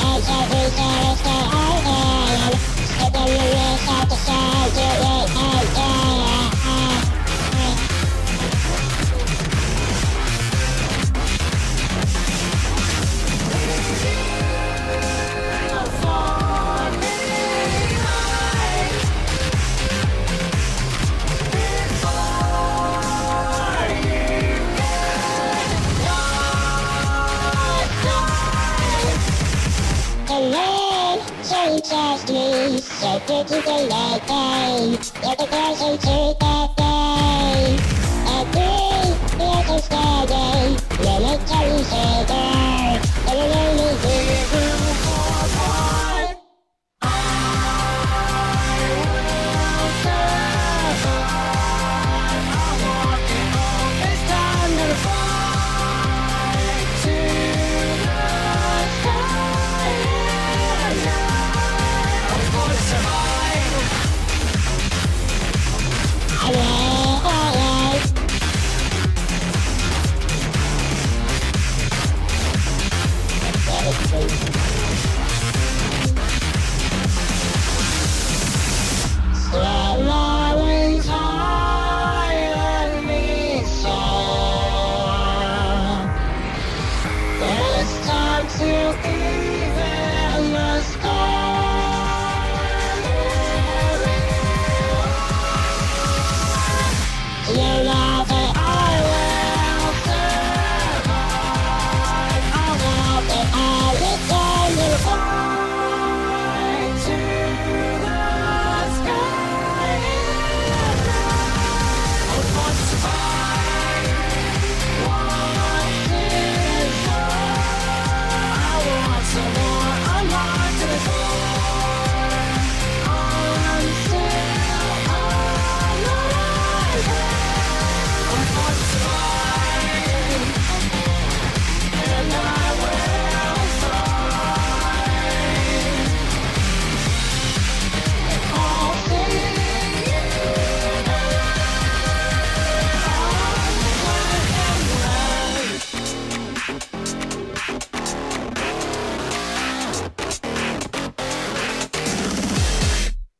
Just me, so good to the light day. Let the girls into that day. I breathe, let us stay. Let it tell you say there. Let it only be you for fun. I will survive. I'm walking home. It's time to fight to the sky. Survive.